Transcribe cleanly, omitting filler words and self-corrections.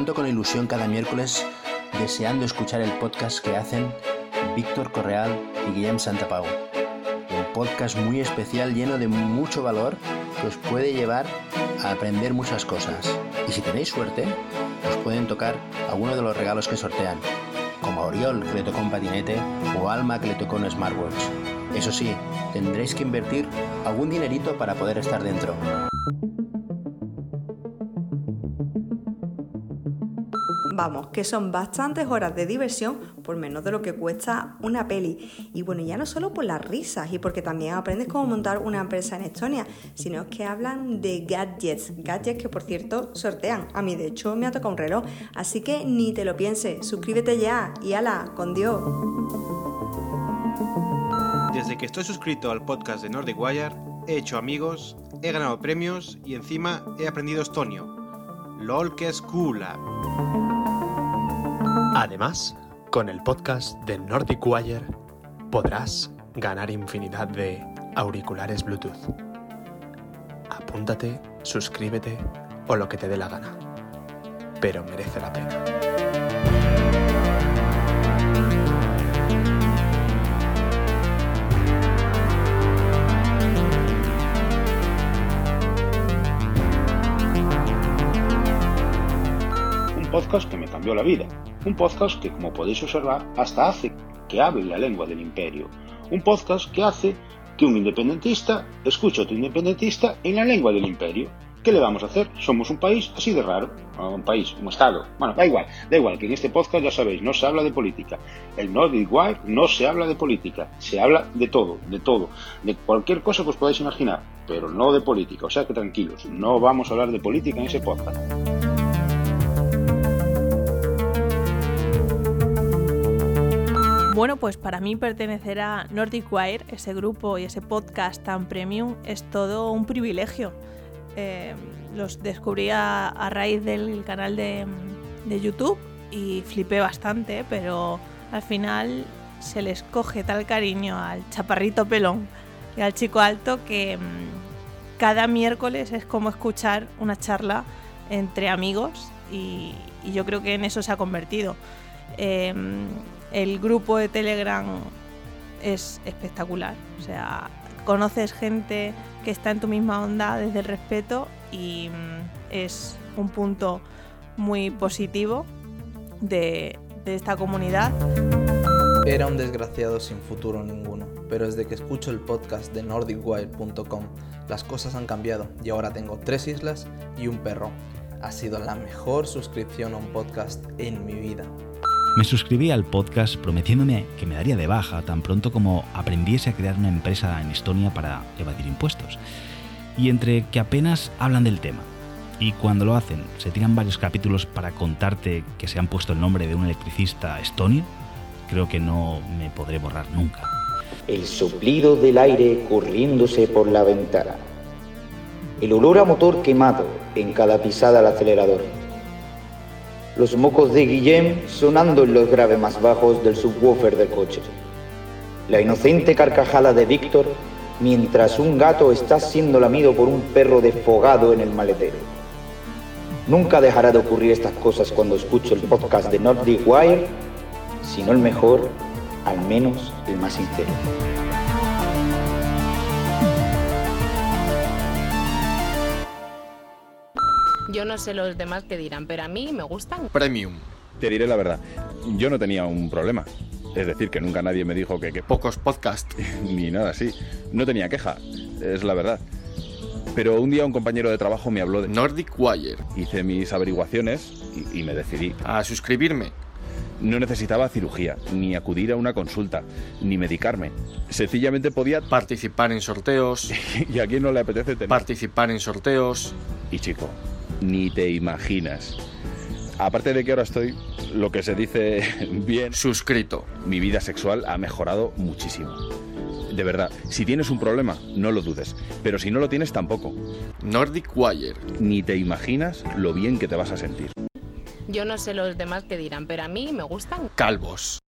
levanto con ilusión cada miércoles deseando escuchar el podcast que hacen Víctor Correal y Guillem Santapau. Un podcast muy especial lleno de mucho valor que os puede llevar a aprender muchas cosas. Y si tenéis suerte, os pueden tocar alguno de los regalos que sortean, como a Oriol, que le tocó un patinete, o a Alma, que le tocó un smartwatch. Eso sí, tendréis que invertir algún dinerito para poder estar dentro. Vamos, que son bastantes horas de diversión por menos de lo que cuesta una peli. Y bueno, ya no solo por las risas y porque también aprendes cómo montar una empresa en Estonia, sino que hablan de gadgets que por cierto sortean. A mí de hecho me ha tocado un reloj, así que ni te lo pienses, suscríbete ya y ala, con Dios. Desde que estoy suscrito al podcast de Nordic Wire, he hecho amigos, he ganado premios y encima he aprendido estonio. LOL que es cool. Además, con el podcast de Nordic Wire podrás ganar infinidad de auriculares Bluetooth. Apúntate, suscríbete o lo que te dé la gana, pero merece la pena. Un podcast que me cambió la vida. Un podcast que, como podéis observar, hasta hace que hable la lengua del imperio. Un podcast que hace que un independentista escuche a otro independentista en la lengua del imperio. ¿Qué le vamos a hacer? Somos un país así de raro. Un país, un estado. Bueno, da igual, que en este podcast ya sabéis, no se habla de política. El Nordic Wire no se habla de política. Se habla de todo. De cualquier cosa que os podáis imaginar, pero no de política. O sea que tranquilos, no vamos a hablar de política en ese podcast. Bueno, pues para mí pertenecer a Nordic Wire, ese grupo y ese podcast tan premium, es todo un privilegio. Los descubrí a raíz del canal de YouTube y flipé bastante, pero al final se les coge tal cariño al chaparrito pelón y al chico alto que cada miércoles es como escuchar una charla entre amigos y yo creo que en eso se ha convertido. El grupo de Telegram es espectacular, o sea, conoces gente que está en tu misma onda desde el respeto y es un punto muy positivo de esta comunidad. Era un desgraciado sin futuro ninguno, pero desde que escucho el podcast de nordicwire.com las cosas han cambiado y ahora tengo 3 islas y un perro. Ha sido la mejor suscripción a un podcast en mi vida. Me suscribí al podcast prometiéndome que me daría de baja tan pronto como aprendiese a crear una empresa en Estonia para evadir impuestos. Y entre que apenas hablan del tema y cuando lo hacen se tiran varios capítulos para contarte que se han puesto el nombre de un electricista estonio, creo que no me podré borrar nunca. El soplido del aire corriéndose por la ventana. El olor a motor quemado en cada pisada al acelerador. Los mocos de Guillem sonando en los graves más bajos del subwoofer del coche. La inocente carcajada de Víctor mientras un gato está siendo lamido por un perro desfogado en el maletero. Nunca dejará de ocurrir estas cosas cuando escucho el podcast de Nordic Wire, si no el mejor, al menos el más sincero. Yo no sé los demás qué dirán, pero a mí me gustan. Premium. Te diré la verdad, yo no tenía un problema. Es decir, que nunca nadie me dijo que pocos podcasts ni nada así. No tenía queja, es la verdad. Pero un día un compañero de trabajo me habló de Nordic Wire. Hice mis averiguaciones y me decidí a suscribirme. No necesitaba cirugía, ni acudir a una consulta, ni medicarme. Sencillamente podía participar en sorteos. ¿Y a quién no le apetece tener? Participar en sorteos. Y chico, ni te imaginas. Aparte de que ahora estoy, lo que se dice, bien suscrito. Mi vida sexual ha mejorado muchísimo. De verdad, si tienes un problema, no lo dudes. Pero si no lo tienes, tampoco. Nordic Wire. Ni te imaginas lo bien que te vas a sentir. Yo no sé los demás qué dirán, pero a mí me gustan calvos.